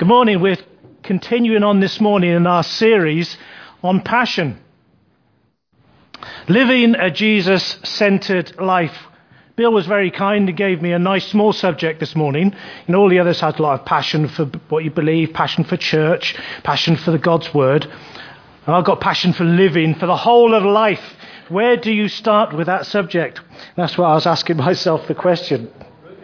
Good morning. We're continuing on this morning in our series on passion. Living a Jesus-centered life. Bill was very kind and gave me a nice small subject this morning. And all the others had a lot of passion for what you believe, passion for church, passion for the God's word. And I've got passion for living, for the whole of life. Where do you start with that subject? That's what I was asking myself the question.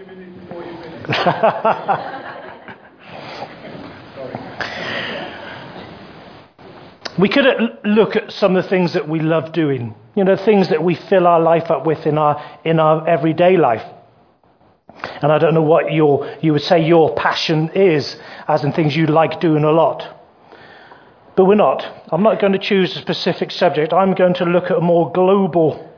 We could look at some of the things that we love doing, things that we fill our life up with in our everyday life. And I don't know what you would say your passion is, as in things you like doing a lot. But we're not. I'm not going to choose a specific subject. I'm going to look at a more global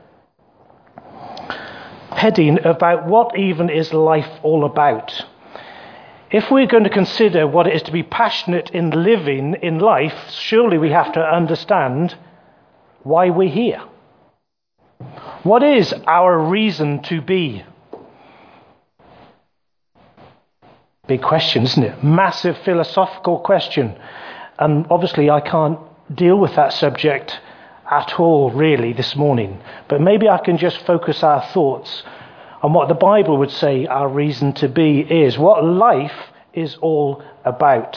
heading about what even is life all about. If we're going to consider what it is to be passionate in living in life, surely we have to understand why we're here. What is our reason to be? Big question, isn't it? Massive philosophical question. And obviously I can't deal with that subject at all, really, this morning. But maybe I can just focus our thoughts on what the Bible would say our reason to be is, what life is all about.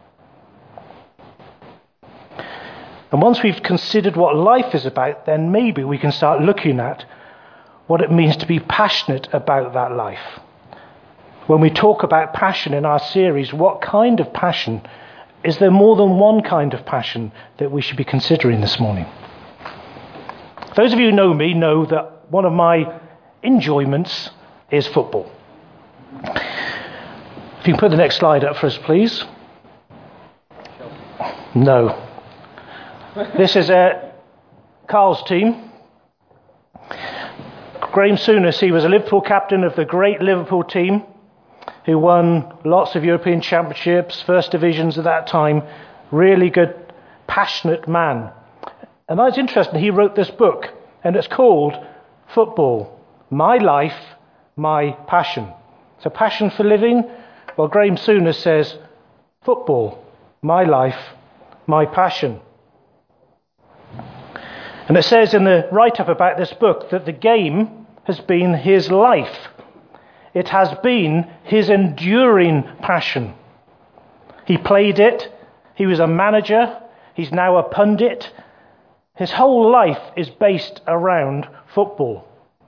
And once we've considered what life is about, then maybe we can start looking at what it means to be passionate about that life. When we talk about passion in our series, what kind of passion? Is there more than one kind of passion that we should be considering this morning? Those of you who know me know that one of my enjoyments is football. If you can put the next slide up for us, please. No. This is Carl's team. Graham Souness, he was a Liverpool captain of the great Liverpool team who won lots of European championships, first divisions at that time. Really good, passionate man. And that's interesting. He wrote this book, and it's called Football, My Life, My Passion. So passion for living? Well, Graham Souness says, football, my life, my passion. And it says in the write-up about this book that the game has been his life. It has been his enduring passion. He played it. He was a manager. He's now a pundit. His whole life is based around football.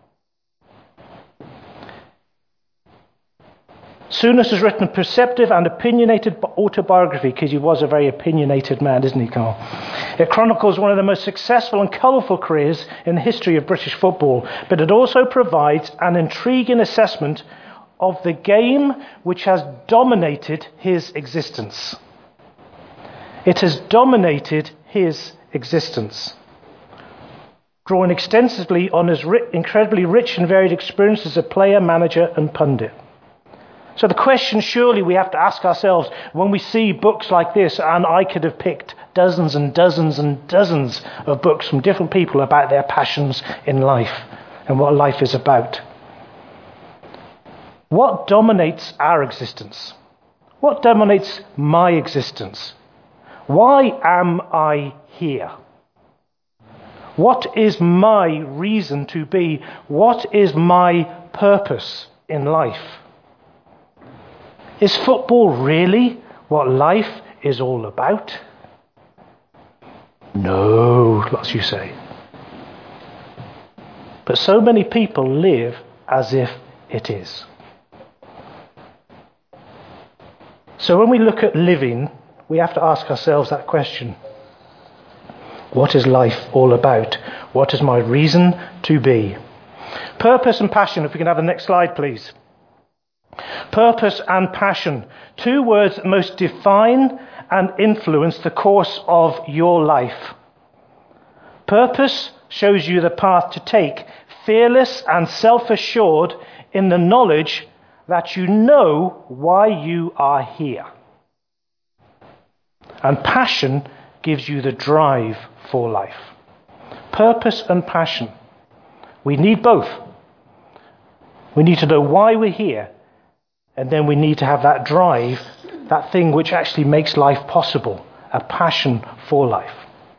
Souness has written a perceptive and opinionated autobiography, because he was a very opinionated man, isn't he, Carl? It chronicles one of the most successful and colourful careers in the history of British football, but it also provides an intriguing assessment of the game which has dominated his existence. It has dominated his existence. Drawing extensively on his incredibly rich and varied experience as a player, manager and pundit. So the question surely we have to ask ourselves when we see books like this, and I could have picked dozens and dozens and dozens of books from different people about their passions in life and what life is about. What dominates our existence? What dominates my existence? Why am I here? What is my reason to be? What is my purpose in life? Is football really what life is all about? No, lots of you say. But so many people live as if it is. So when we look at living, we have to ask ourselves that question. What is life all about? What is my reason to be? Purpose and passion, if we can have the next slide, please. Purpose and passion, two words that most define and influence the course of your life. Purpose shows you the path to take, fearless and self-assured in the knowledge that you know why you are here. And passion gives you the drive for life. Purpose and passion. We need both. We need to know why we're here, and then we need to have that drive that thing which actually makes life possible, a passion for life.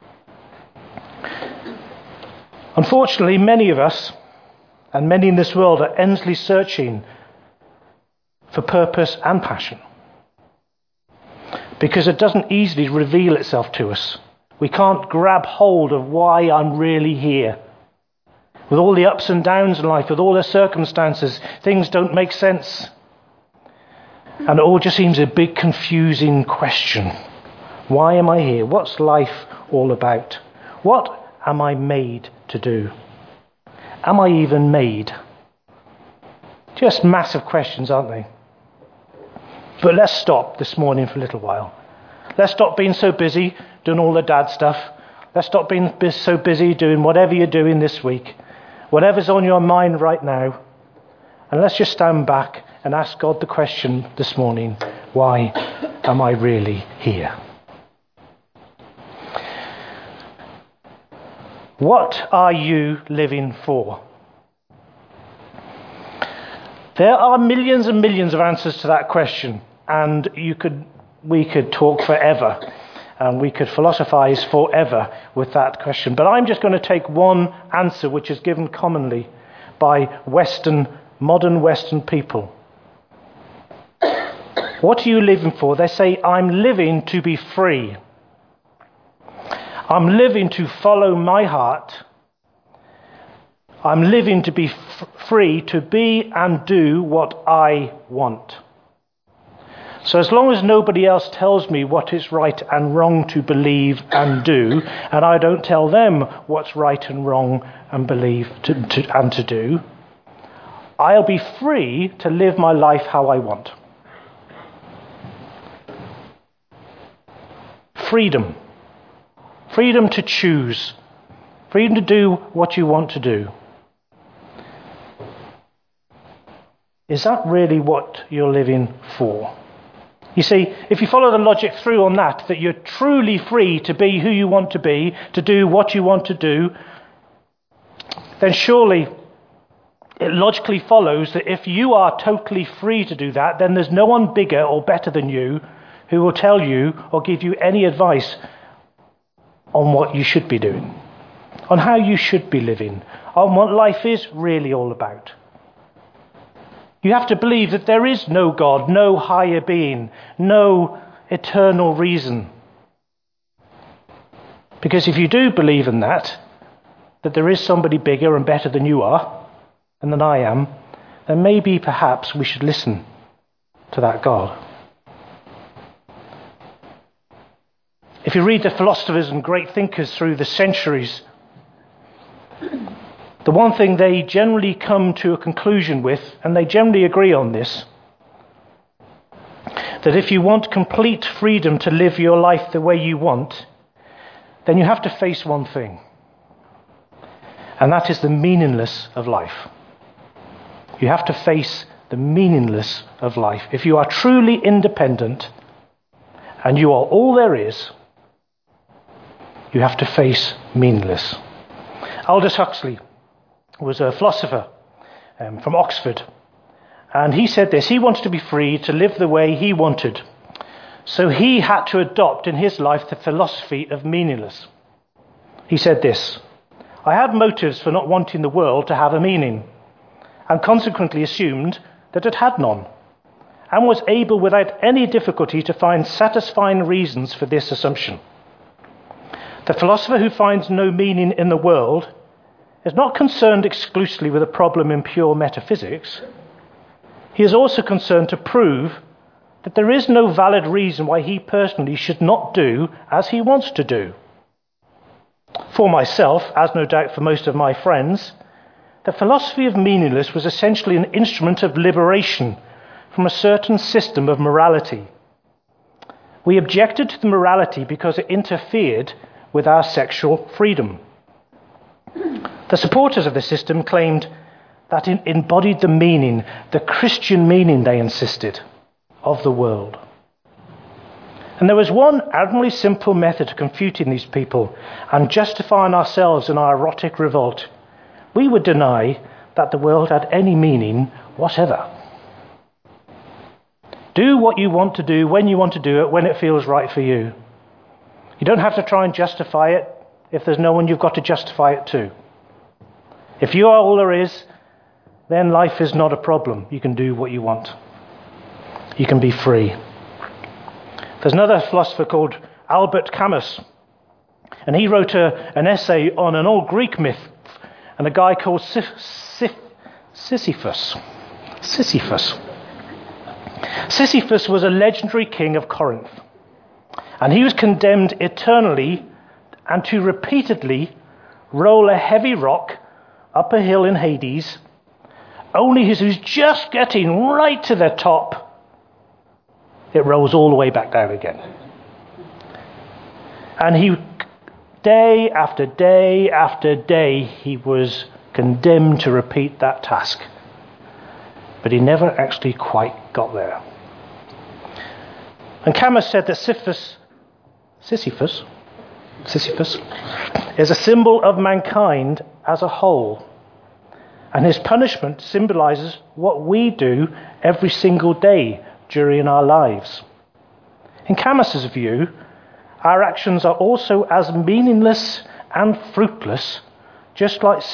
Unfortunately, many of us, and many in this world, are endlessly searching for purpose and passion, because it doesn't easily reveal itself to us. We can't grab hold of why I'm really here. With all the ups and downs in life, with all the circumstances, things don't make sense. And it all just seems a big confusing question. Why am I here? What's life all about? What am I made to do? Am I even made? Just massive questions, aren't they? But let's stop this morning for a little while. Let's stop being so busy doing all the dad stuff. Let's stop being so busy doing whatever you're doing this week, whatever's on your mind right now. And let's just stand back and ask God the question this morning, why am I really here? What are you living for? There are millions and millions of answers to that question, and we could talk forever, and we could philosophize forever with that question. But I'm just going to take one answer which is given commonly by modern Western people. What are you living for? They say, I'm living to be free. I'm living to follow my heart. I'm living to be free to be and do what I want. So as long as nobody else tells me what is right and wrong to believe and do, and I don't tell them what's right and wrong and believe to do, I'll be free to live my life how I want. Freedom. Freedom to choose. Freedom to do what you want to do. Is that really what you're living for? You see, if you follow the logic through on that you're truly free to be who you want to be, to do what you want to do, then surely it logically follows that if you are totally free to do that, then there's no one bigger or better than you who will tell you or give you any advice on what you should be doing, on how you should be living, on what life is really all about. You have to believe that there is no God, no higher being, no eternal reason. Because if you do believe in that there is somebody bigger and better than you are, and than I am, then maybe perhaps we should listen to that God. If you read the philosophers and great thinkers through the centuries, the one thing they generally come to a conclusion with, and they generally agree on this, that if you want complete freedom to live your life the way you want, then you have to face one thing, and that is the meaninglessness of life. You have to face the meaninglessness of life. If you are truly independent, and you are all there is, you have to face meaningless. Aldous Huxley was a philosopher from Oxford. And he said this: he wanted to be free to live the way he wanted. So he had to adopt in his life the philosophy of meaningless. He said this: I had motives for not wanting the world to have a meaning, and consequently assumed that it had none, and was able without any difficulty to find satisfying reasons for this assumption. The philosopher who finds no meaning in the world is not concerned exclusively with a problem in pure metaphysics. He is also concerned to prove that there is no valid reason why he personally should not do as he wants to do. For myself, as no doubt for most of my friends, the philosophy of meaningless was essentially an instrument of liberation from a certain system of morality. We objected to the morality because it interfered with our sexual freedom. The supporters of the system claimed that it embodied the meaning, the Christian meaning, they insisted, of the world. And there was one admirably simple method of confuting these people and justifying ourselves in our erotic revolt. We would deny that the world had any meaning whatever. Do what you want to do when you want to do it, when it feels right for you. You don't have to try and justify it if there's no one you've got to justify it to. If you are all there is, then life is not a problem. You can do what you want. You can be free. There's another philosopher called Albert Camus, and he wrote an essay on an old Greek myth and a guy called Sisyphus. Sisyphus was a legendary king of Corinth, and he was condemned eternally and to repeatedly roll a heavy rock up a hill in Hades, only as he was just getting right to the top, it rolls all the way back down again. And he, day after day after day, he was condemned to repeat that task. But he never actually quite got there. And Camus said that Sisyphus is a symbol of mankind as a whole. And his punishment symbolizes what we do every single day during our lives. In Camus's view, our actions are also as meaningless and fruitless, just like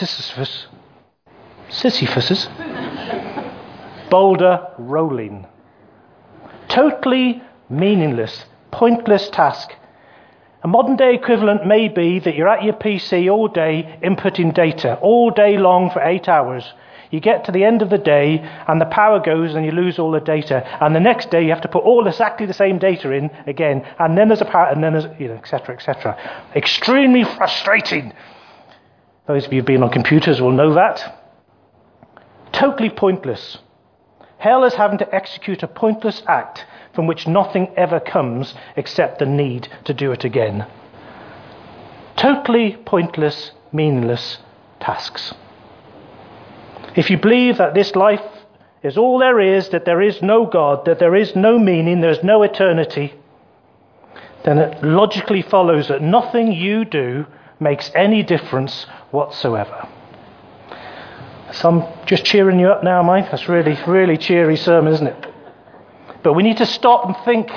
Sisyphus's boulder rolling. Totally meaningless, pointless task. A modern day equivalent may be that you're at your PC all day inputting data, all day long for 8 hours. You get to the end of the day and the power goes and you lose all the data. And the next day you have to put all exactly the same data in again. And then there's a power, and then there's, et cetera, et cetera. Extremely frustrating. Those of you who've been on computers will know that. Totally pointless. Hell is having to execute a pointless act from which nothing ever comes except the need to do it again. Totally pointless, meaningless tasks. If you believe that this life is all there is, that there is no God, that there is no meaning, there's no eternity, then it logically follows that nothing you do makes any difference whatsoever. So I'm just cheering you up now, Mike. That's really, really cheery sermon, isn't it? But we need to stop and think.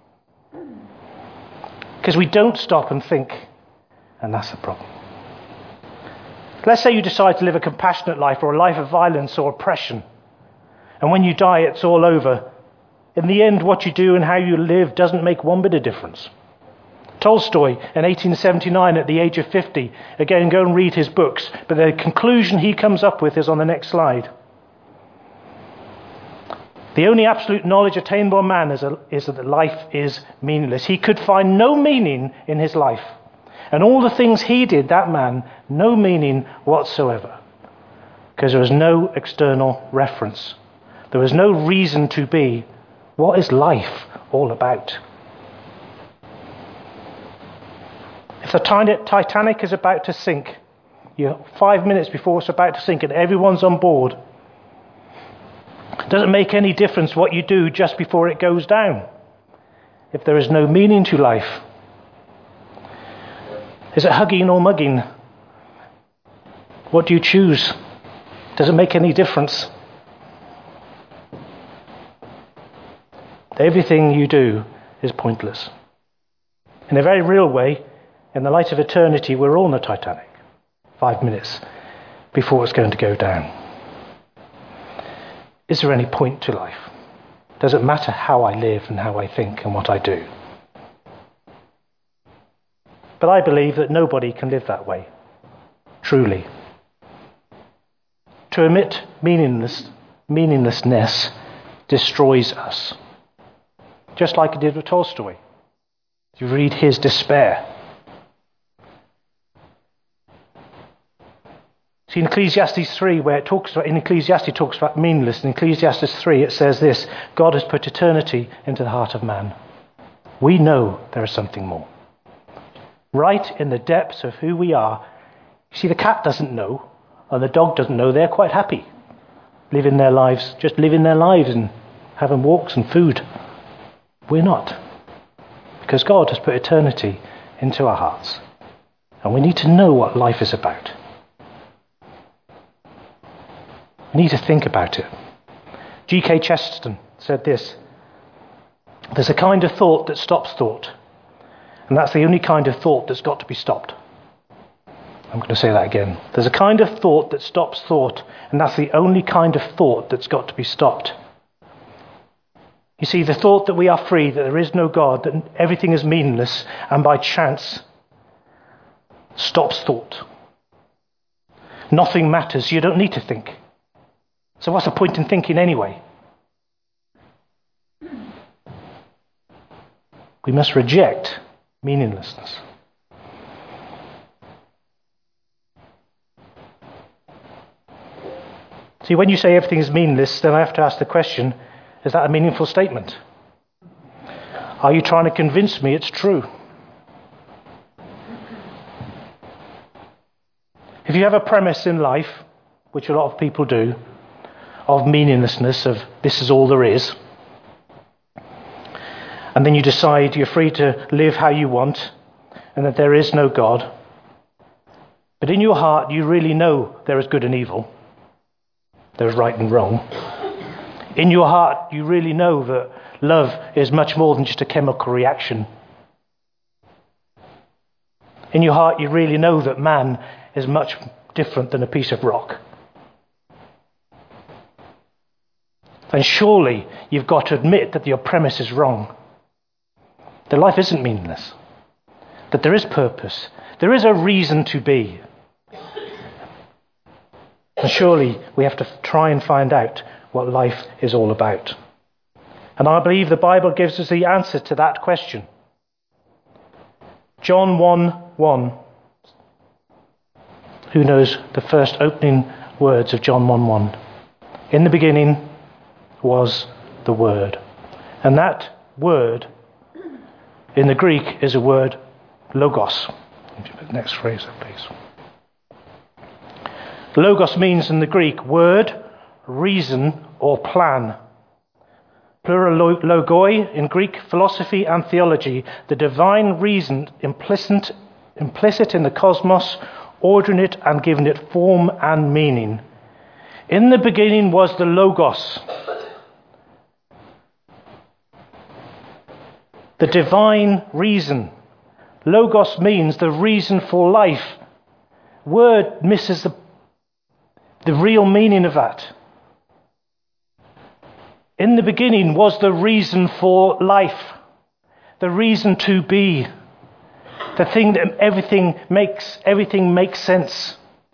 Because we don't stop and think. And that's the problem. Let's say you decide to live a compassionate life or a life of violence or oppression. And when you die, it's all over. In the end, what you do and how you live doesn't make one bit of difference. Tolstoy, in 1879, at the age of 50, again, go and read his books, but the conclusion he comes up with is on the next slide. The only absolute knowledge attainable by man is that life is meaningless. He could find no meaning in his life. And all the things he did, that man, no meaning whatsoever. Because there was no external reference. There was no reason to be. What is life all about? If the Titanic is about to sink, 5 minutes before it's about to sink and everyone's on board, it doesn't make any difference what you do just before it goes down. If there is no meaning to life, is it hugging or mugging? What do you choose? Does it make any difference? Everything you do is pointless. In a very real way, in the light of eternity, we're all in the Titanic. 5 minutes before it's going to go down. Is there any point to life? Does it matter how I live and how I think and what I do? But I believe that nobody can live that way, truly. To omit meaninglessness destroys us, just like it did with Tolstoy. You read his despair. See, in Ecclesiastes 3, where Ecclesiastes talks about meaningless, in Ecclesiastes 3 it says this: God has put eternity into the heart of man. We know there is something more. Right in the depths of who we are. You see, the cat doesn't know, and the dog doesn't know. They're quite happy living their lives, just living their lives and having walks and food. We're not. Because God has put eternity into our hearts. And we need to know what life is about. We need to think about it. G.K. Chesterton said this: There's a kind of thought that stops thought. And that's the only kind of thought that's got to be stopped. I'm going to say that again. There's a kind of thought that stops thought, and that's the only kind of thought that's got to be stopped. You see, the thought that we are free, that there is no God, that everything is meaningless, and by chance, stops thought. Nothing matters. You don't need to think. So what's the point in thinking anyway? We must reject meaninglessness. See, when you say everything is meaningless, then I have to ask the question, is that a meaningful statement? Are you trying to convince me it's true? If you have a premise in life, which a lot of people do, of meaninglessness, of this is all there is, and then you decide you're free to live how you want and that there is no God, but in your heart you really know there is good and evil, there's right and wrong. In your heart you really know that love is much more than just a chemical reaction. In your heart you really know that man is much different than a piece of rock. Then surely you've got to admit that your premise is wrong. That life isn't meaningless. That there is purpose. There is a reason to be. And surely we have to try and find out what life is all about. And I believe the Bible gives us the answer to that question. John 1:1. Who knows the first opening words of John 1:1? In the beginning was the Word. And that word in the Greek is a word logos. Next phrase, please. Logos means in the Greek word, reason, or plan. Plural logoi in Greek philosophy and theology, the divine reason implicit in the cosmos, ordering it and giving it form and meaning. In the beginning was the Logos, the divine reason. Logos means the reason for life. Word misses the real meaning of that. In the beginning was the reason for life, the reason to be, the thing that everything makes sense.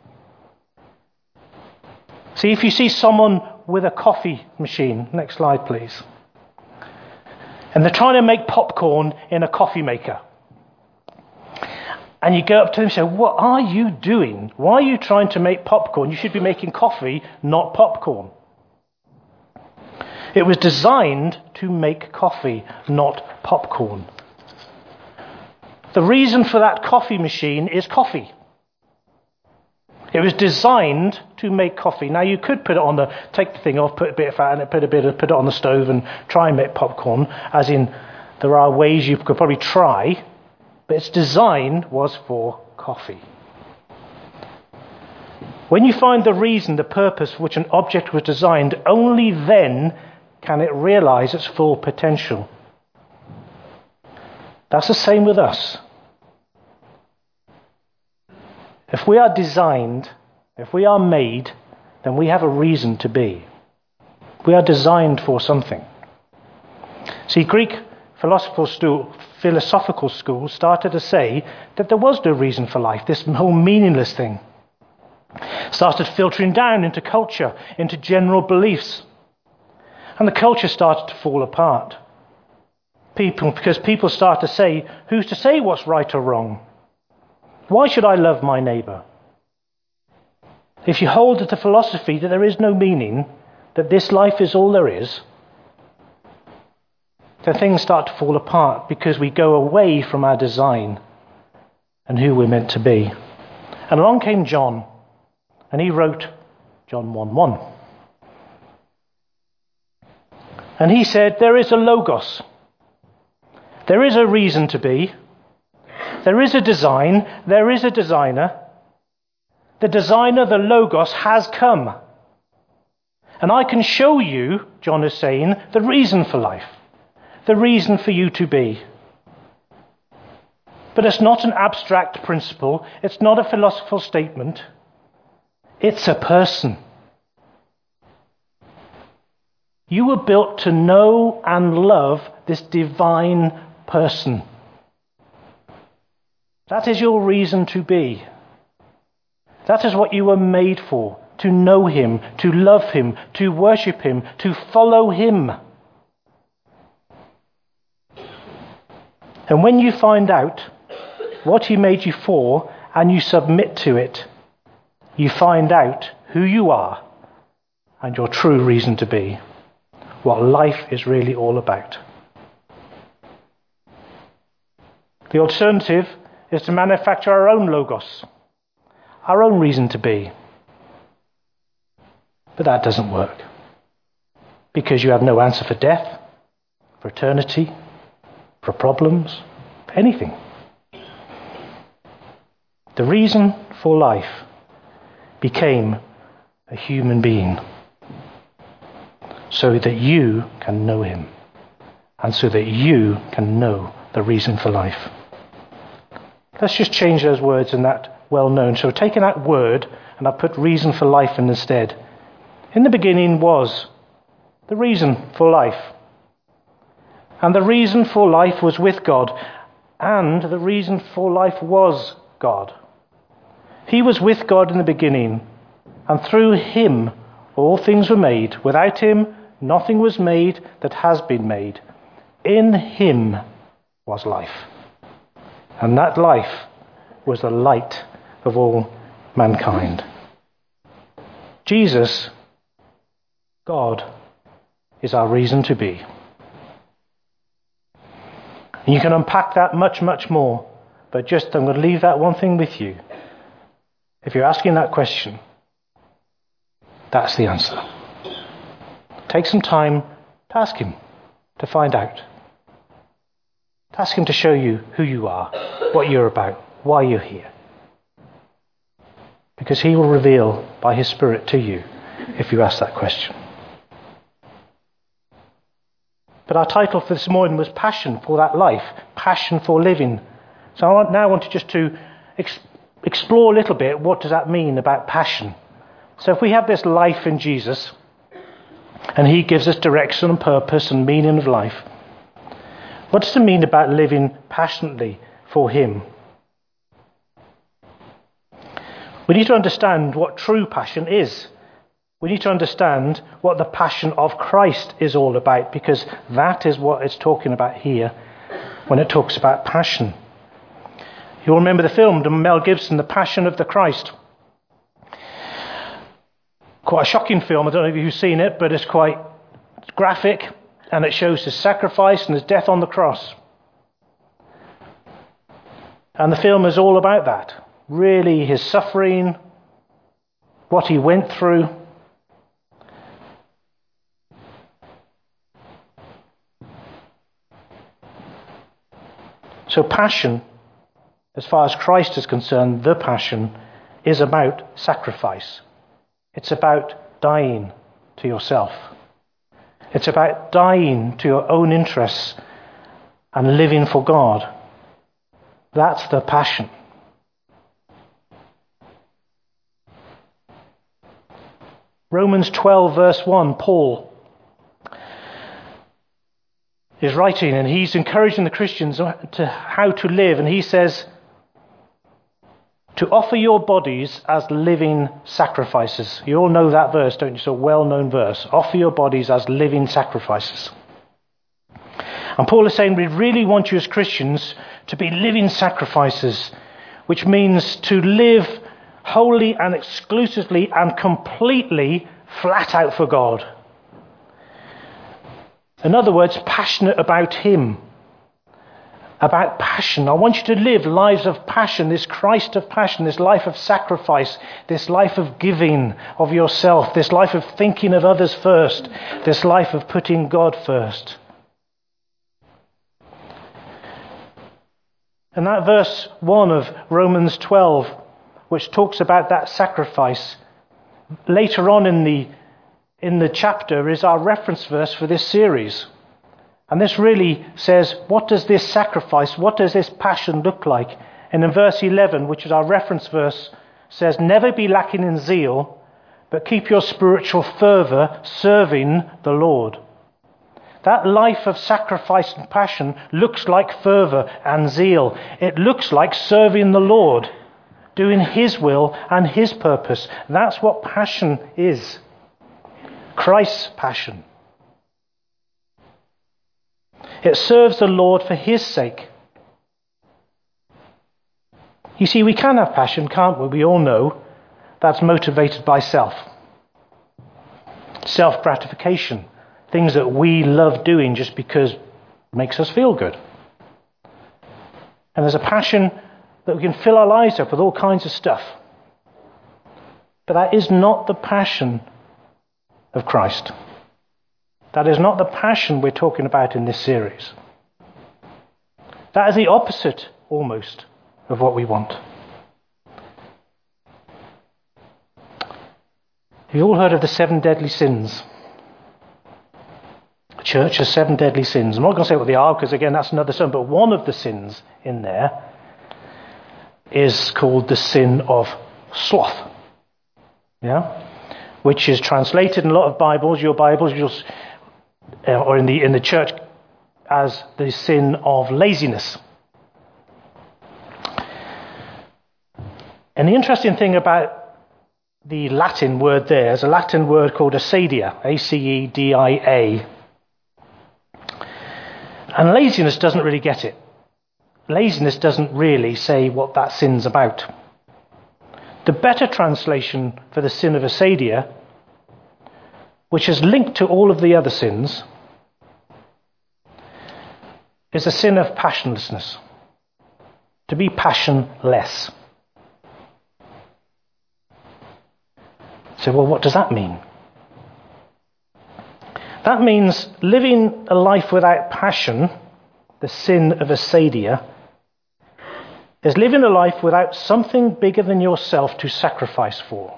See, if you see someone with a coffee machine, next slide please, and they're trying to make popcorn in a coffee maker, and you go up to them and say, what are you doing? Why are you trying to make popcorn? You should be making coffee, not popcorn. It was designed to make coffee, not popcorn. The reason for that coffee machine is coffee. It was designed to make coffee. Now you could take the thing off, put a bit of fat in it, put it on the stove and try and make popcorn, as in there are ways you could probably try, but its design was for coffee. When you find the reason, the purpose for which an object was designed, only then can it realize its full potential. That's the same with us. If we are designed, if we are made, then we have a reason to be. We are designed for something. See, Greek philosophical school started to say that there was no reason for life, this whole meaningless thing. Started filtering down into culture, into general beliefs. And the culture started to fall apart. Because people start to say, who's to say what's right or wrong? Why should I love my neighbour? If you hold to the philosophy that there is no meaning, that this life is all there is, then things start to fall apart because we go away from our design and who we're meant to be. And along came John, and he wrote John 1:1. And he said, there is a logos. There is a reason to be. There is a design. There is a designer. The designer, the logos, has come. And I can show you, John is saying, the reason for life. the reason for you to be. But it's not an abstract principle. It's not a philosophical statement. It's a person. You were built to know and love this divine person. That is your reason to be. That is what you were made for, to know him, to love him, to worship him, to follow him. And when you find out what he made you for and you submit to it, you find out who you are and your true reason to be, what life is really all about. The alternative is to manufacture our own logos, our own reason to be. But that doesn't work, because you have no answer for death, for eternity, for problems, for anything. The reason for life became a human being so that you can know him and so that you can know the reason for life. Let's just change those words in that well-known. So taking that word and I've put reason for life in instead. In the beginning was the reason for life. And the reason for life was with God. And the reason for life was God. He was with God in the beginning. And through him all things were made. Without him nothing was made that has been made. In him was life. And that life was the light of all mankind. Jesus, God, is our reason to be. And you can unpack that much, much more. But just, I'm going to leave that one thing with you. If you're asking that question, that's the answer. Take some time to ask him, to find out. To ask him to show you who you are, what you're about, why you're here. Because he will reveal by his Spirit to you if you ask that question. But our title for this morning was Passion for that life, passion for living. So I now want to explore a little bit, what does that mean about passion? So if we have this life in Jesus, and he gives us direction and purpose and meaning of life, what does it mean about living passionately for him? We need to understand what true passion is. We need to understand what the passion of Christ is all about, because that is what it's talking about here when it talks about passion. You'll remember the film, Mel Gibson, The Passion of the Christ. Quite a shocking film. I don't know if you've seen it, but it's quite graphic, and it shows his sacrifice and his death on the cross. And the film is all about that. Really, his suffering, what he went through. So passion, as far as Christ is concerned, the passion is about sacrifice. It's about dying to yourself. It's about dying to your own interests and living for God. That's the passion. Romans 12 verse 1, Paul is writing and he's encouraging the Christians to how to live, and he says to offer your bodies as living sacrifices. You all know that verse, don't you? It's a well-known verse. Offer your bodies as living sacrifices. And Paul is saying we really want you as Christians to be living sacrifices, which means to live wholly and exclusively and completely flat out for God. In other words, passionate about him. About passion. I want you to live lives of passion, this Christ of passion, this life of sacrifice, this life of giving of yourself, this life of thinking of others first, this life of putting God first. And that verse 1 of Romans 12, which talks about that sacrifice, later on in the chapter is our reference verse for this series. And this really says, what does this sacrifice, what does this passion look like? And in verse 11, which is our reference verse, says, never be lacking in zeal, but keep your spiritual fervour serving the Lord. That life of sacrifice and passion looks like fervour and zeal. It looks like serving the Lord, doing his will and his purpose. That's what passion is. Christ's passion. It serves the Lord for his sake. You see, we can have passion, can't we? We all know that's motivated by self. Self-gratification. Things that we love doing just because it makes us feel good. And there's a passion that we can fill our lives up with all kinds of stuff. But that is not the passion of Christ. That is not the passion we're talking about in this series. That is the opposite, almost, of what we want. You've all heard of the 7 deadly sins. The church has 7 deadly sins. I'm not going to say what they are, because again, that's another sin. But one of the sins in there is called the sin of sloth. Yeah? Which is translated in a lot of Bibles, your Bibles, or in the church, as the sin of laziness. And the interesting thing about the Latin word there is a Latin word called acedia, A-C-E-D-I-A. And laziness doesn't really get it. Laziness doesn't really say what that sin's about. The better translation for the sin of acedia, which is linked to all of the other sins, is a sin of passionlessness. To be passionless. So, well, what does that mean? That means living a life without passion, the sin of acedia, is living a life without something bigger than yourself to sacrifice for.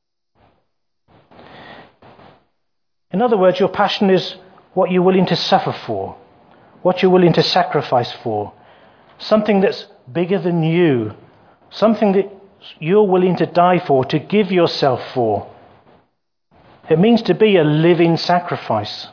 In other words, your passion is what you're willing to suffer for, what you're willing to sacrifice for, something that's bigger than you, something that you're willing to die for, to give yourself for. It means to be a living sacrifice.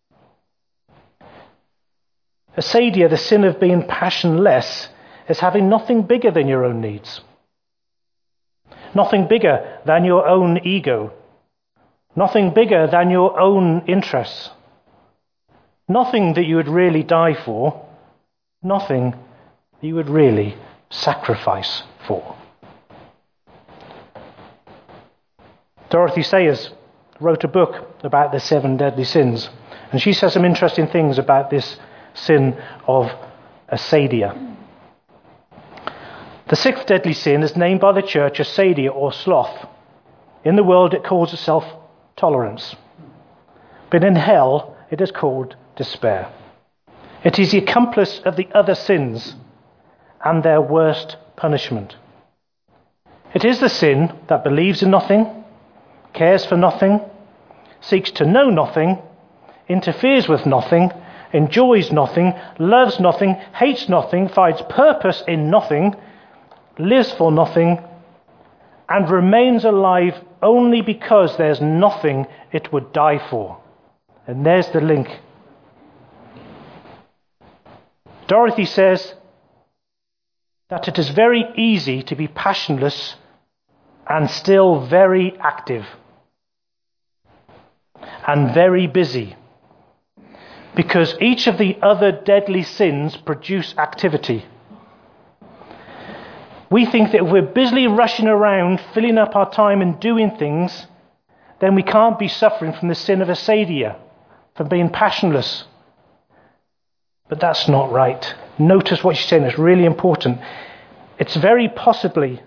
Acedia, the sin of being passionless, is having nothing bigger than your own needs. Nothing bigger than your own ego. Nothing bigger than your own interests. Nothing that you would really die for. Nothing that you would really sacrifice for. Dorothy Sayers wrote a book about the 7 deadly sins. And she says some interesting things about this sin of acedia. The 6th deadly sin is named by the church acedia or sloth. In the world it calls itself tolerance. But in hell it is called despair. It is the accomplice of the other sins and their worst punishment. It is the sin that believes in nothing, cares for nothing, seeks to know nothing, interferes with nothing, enjoys nothing, loves nothing, hates nothing, finds purpose in nothing, lives for nothing, and remains alive only because there's nothing it would die for. And there's the link. Dorothy says that it is very easy to be passionless and still very active and very busy, because each of the other deadly sins produce activity. We think that if we're busily rushing around, filling up our time and doing things, then we can't be suffering from the sin of acedia, from being passionless. But that's not right. Notice what she's saying, it's really important. It's very possibly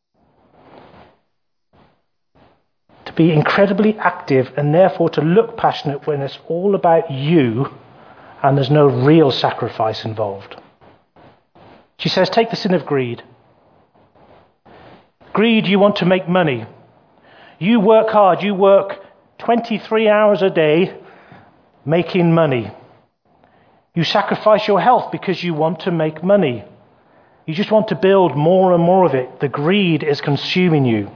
to be incredibly active and therefore to look passionate when it's all about you and there's no real sacrifice involved. She says, take the sin of greed. Greed, you want to make money. You work hard. You work 23 hours a day making money. You sacrifice your health because you want to make money. You just want to build more and more of it. The greed is consuming you.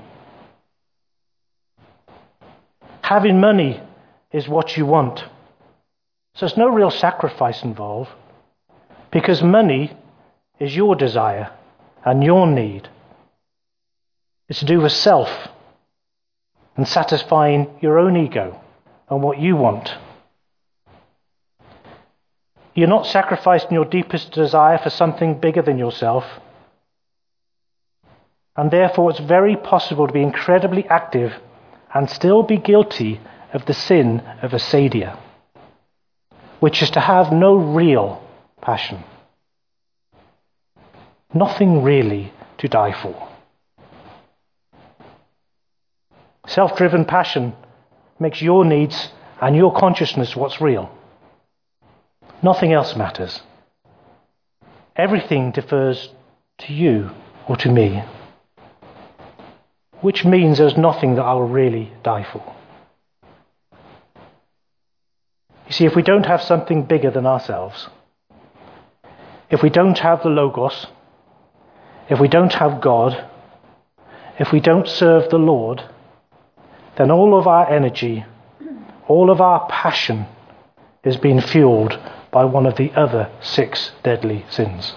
Having money is what you want. So there's no real sacrifice involved, because money is your desire and your need. It's to do with self and satisfying your own ego and what you want. You're not sacrificing your deepest desire for something bigger than yourself. And therefore it's very possible to be incredibly active and still be guilty of the sin of acedia, which is to have no real passion. Nothing really to die for. Self-driven passion makes your needs and your consciousness what's real. Nothing else matters. Everything defers to you or to me, which means there's nothing that I will really die for. You see, if we don't have something bigger than ourselves, if we don't have the Logos, if we don't have God, if we don't serve the Lord, then all of our energy, all of our passion is being fueled by one of the other 6 deadly sins.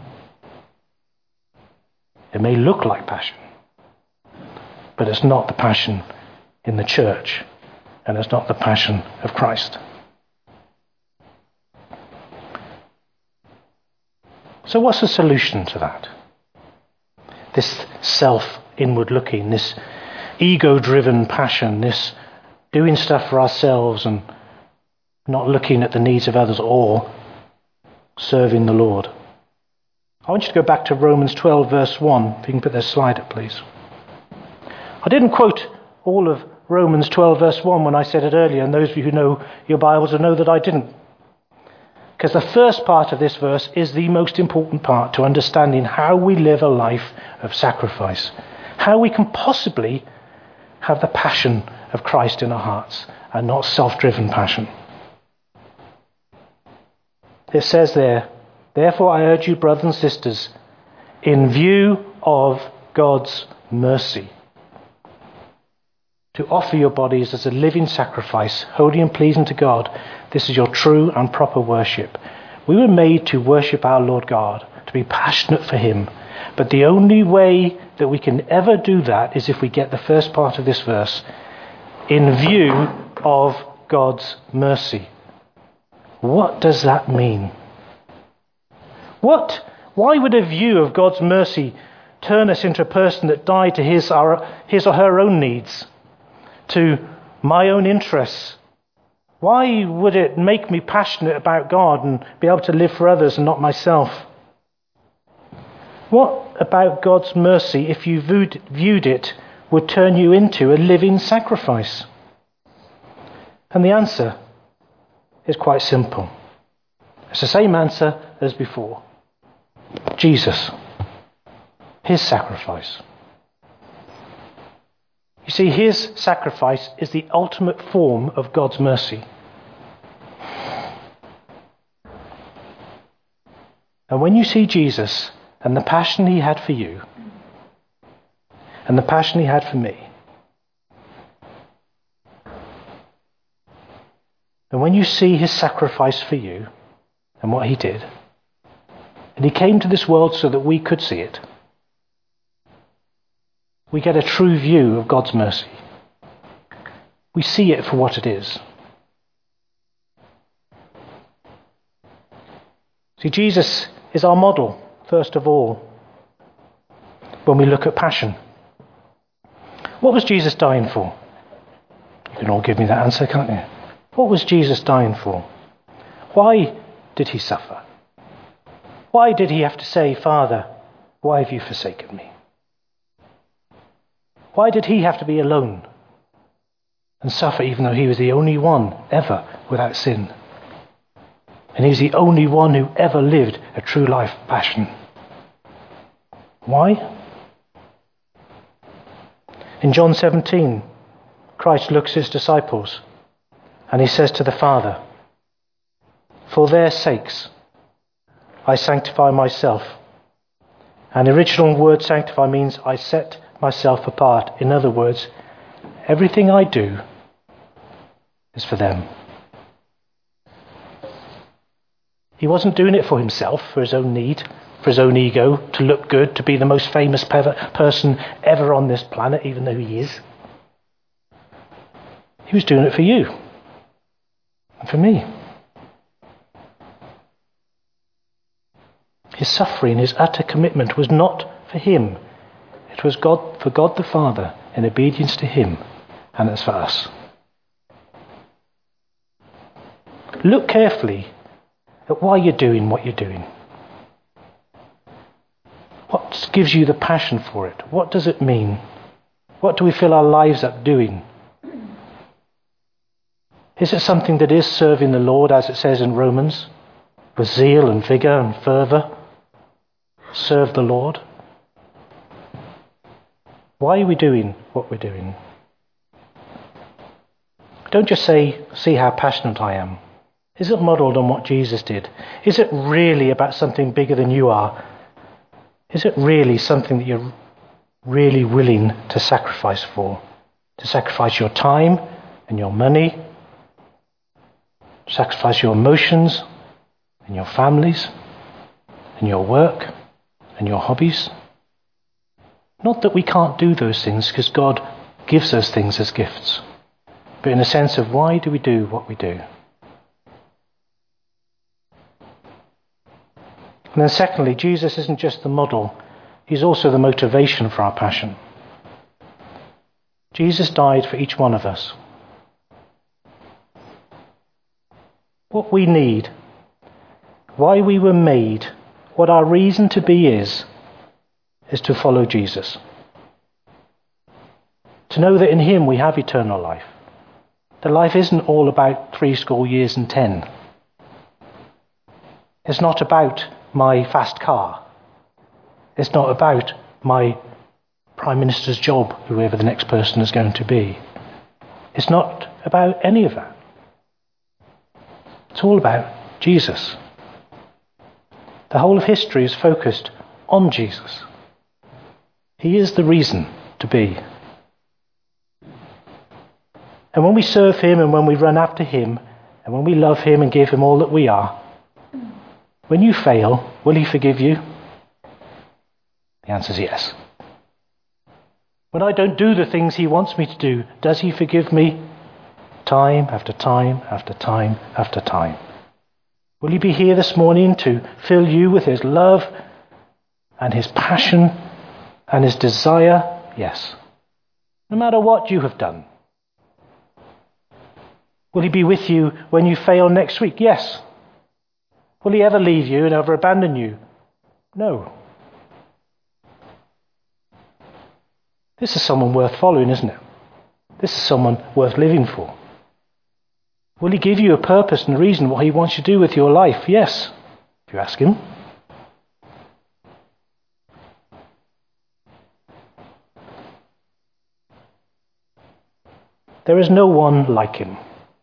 It may look like passion, but it's not the passion in the church, and it's not the passion of Christ. So what's the solution to that? This self-inward looking, this ego-driven passion, this doing stuff for ourselves and not looking at the needs of others or serving the Lord. I want you to go back to Romans 12 verse 1. If you can put this slide up, please. I didn't quote all of Romans 12 verse 1 when I said it earlier, and those of you who know your Bibles will know that I didn't. Because the first part of this verse is the most important part to understanding how we live a life of sacrifice. How we can possibly have the passion of Christ in our hearts and not self-driven passion. It says there, therefore I urge you, brothers and sisters, in view of God's mercy, to offer your bodies as a living sacrifice, holy and pleasing to God. This is your true and proper worship. We were made to worship our Lord God, to be passionate for him. But the only way that we can ever do that is if we get the first part of this verse, in view of God's mercy. What does that mean? Why would a view of God's mercy turn us into a person that died to his or her own needs, to my own interests? Why would it make me passionate about God and be able to live for others and not myself? What about God's mercy, if you viewed it, would turn you into a living sacrifice? And the answer is quite simple. It's the same answer as before. Jesus. His sacrifice. You see, his sacrifice is the ultimate form of God's mercy. And when you see Jesus and the passion he had for you and the passion he had for me, and when you see his sacrifice for you and what he did, and he came to this world so that we could see it, we get a true view of God's mercy. We see it for what it is. See, Jesus is our model, first of all, when we look at passion. What was Jesus dying for? You can all give me that answer, can't you? What was Jesus dying for? Why did he suffer? Why did he have to say, Father, why have you forsaken me? Why did he have to be alone and suffer even though he was the only one ever without sin? And he was the only one who ever lived a true life of passion. Why? In John 17, Christ looks at his disciples and he says to the Father, For their sakes, I sanctify myself. And the original word sanctify means I set myself apart. In other words, everything I do is for them. He wasn't doing it for himself, for his own need, for his own ego, to look good, to be the most famous person ever on this planet, even though he is. He was doing it for you and for me. His suffering, his utter commitment was not for him. It was for God the Father in obedience to him, and it's for us. Look carefully at why you're doing what you're doing. What gives you the passion for it? What does it mean? What do we fill our lives up doing? Is it something that is serving the Lord, as it says in Romans, with zeal and vigour and fervour? Serve the Lord. Why are we doing what we're doing? Don't just say, see how passionate I am. Is it modelled on what Jesus did? Is it really about something bigger than you are? Is it really something that you're really willing to sacrifice for? To sacrifice your time and your money? Sacrifice your emotions and your families and your work and your hobbies? Not that we can't do those things, because God gives those things as gifts, but in a sense of why do we do what we do? And then secondly, Jesus isn't just the model, he's also the motivation for our passion. Jesus died for each one of us. What we need, why we were made, what our reason to be is to follow Jesus. To know that in him we have eternal life. That life isn't all about 70 years and 10. It's not about my fast car. It's not about my Prime Minister's job, whoever the next person is going to be. It's not about any of that. It's all about Jesus. The whole of history is focused on Jesus. He is the reason to be. And when we serve him and when we run after him and when we love him and give him all that we are, when you fail, will he forgive you? The answer is yes. When I don't do the things he wants me to do, does he forgive me? Time after time after time after time. Will he be here this morning to fill you with his love and his passion and his desire? Yes. No matter what you have done. Will he be with you when you fail next week? Yes. Will he ever leave you and ever abandon you? No. This is someone worth following, isn't it? This is someone worth living for. Will he give you a purpose and reason what he wants you to do with your life? Yes, if you ask him. There is no one like him.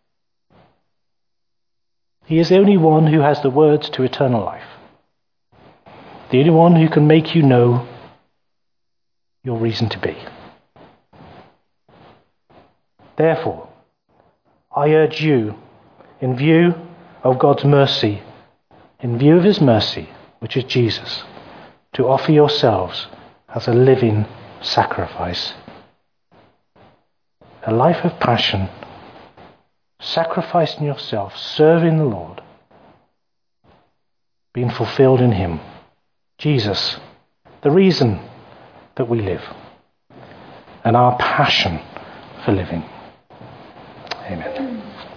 He is the only one who has the words to eternal life. The only one who can make you know your reason to be. Therefore, I urge you, in view of God's mercy, in view of his mercy, which is Jesus, to offer yourselves as a living sacrifice. A life of passion, sacrificing yourself, serving the Lord, being fulfilled in him. Jesus, the reason that we live, and our passion for living. Amen.